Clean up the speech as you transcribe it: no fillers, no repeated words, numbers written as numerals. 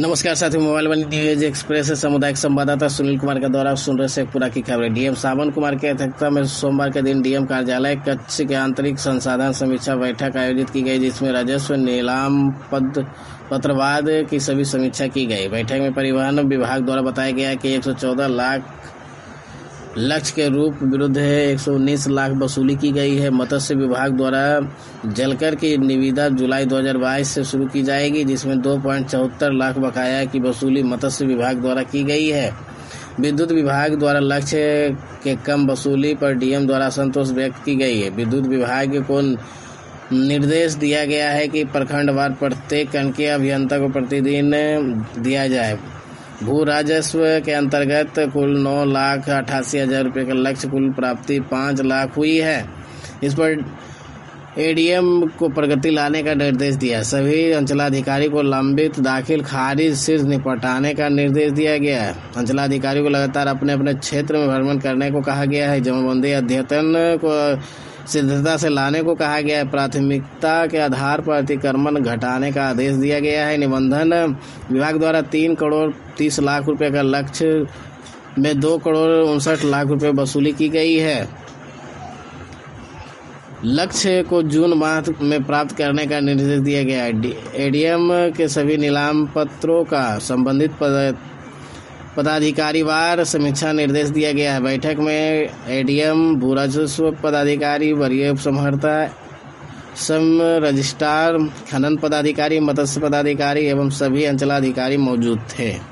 नमस्कार साथियों, mobile one news express से सामुदायिक संवाददाता सुनील कुमार का द्वारा सुन रहे शेखपुरा की खबरें। डीएम सावन कुमार की अध्यक्षता में सोमवार के दिन डीएम कार्यालय कच्छ के आंतरिक संसाधन समीक्षा बैठक आयोजित की गई, जिसमें राजस्व, नीलाम, पत्रवाद की सभी समीक्षा की गई। बैठक में परिवहन विभाग द्वारा बताया गया कि 114 लाख लक्ष्य के रूप विरुद्ध 119 लाख वसूली की गई है। मत्स्य विभाग द्वारा जलकर की निविदा जुलाई 2022 से शुरू की जाएगी, जिसमें 2.74 लाख बकाया की वसूली मत्स्य विभाग द्वारा की गई है। विद्युत विभाग द्वारा लक्ष्य के कम वसूली पर डीएम द्वारा असंतोष व्यक्त की गई है। विद्युत विभाग को निर्देश दिया गया है कि प्रखंडवार प्रत्येक अंकीय अभियंता को प्रतिदिन दिया जाए। भू राजस्व के अंतर्गत कुल 9,88,000 रुपये का लक्ष्य, कुल प्राप्ति 5 लाख हुई है। इस पर एडीएम को प्रगति लाने का निर्देश दिया। सभी अंचलाधिकारी को लंबित, दाखिल, खारिज, शीर्ष निपटाने का निर्देश दिया गया है। अंचलाधिकारी को लगातार अपने अपने क्षेत्र में भ्रमण करने को कहा गया है। जमाबंदी अध्ययन को सिद्धता से लाने को कहा गया है। प्राथमिकता के आधार पर अतिक्रमण घटाने का आदेश दिया गया है। निबंधन विभाग द्वारा 3 करोड़ 30 लाख रुपए का लक्ष्य में 2 करोड़ 59 लाख रुपए वसूली की गई है। लक्ष्य को जून माह में प्राप्त करने का निर्देश दिया गया है। एडीएम के सभी नीलाम पत्रों का संबंधित पदाधिकारीवार समीक्षा निर्देश दिया गया है। बैठक में एडीएम, भू राजस्व पदाधिकारी, वरीय उपसमहर्ता, सम रजिस्ट्रार, खनन पदाधिकारी, मत्स्य पदाधिकारी एवं सभी अंचलाधिकारी मौजूद थे।